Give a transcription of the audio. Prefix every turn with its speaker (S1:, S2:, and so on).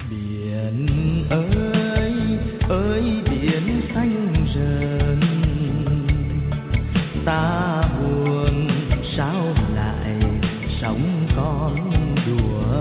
S1: Biển ơi ơi biển xanh rờn, ta buồn sao lại sóng con đùa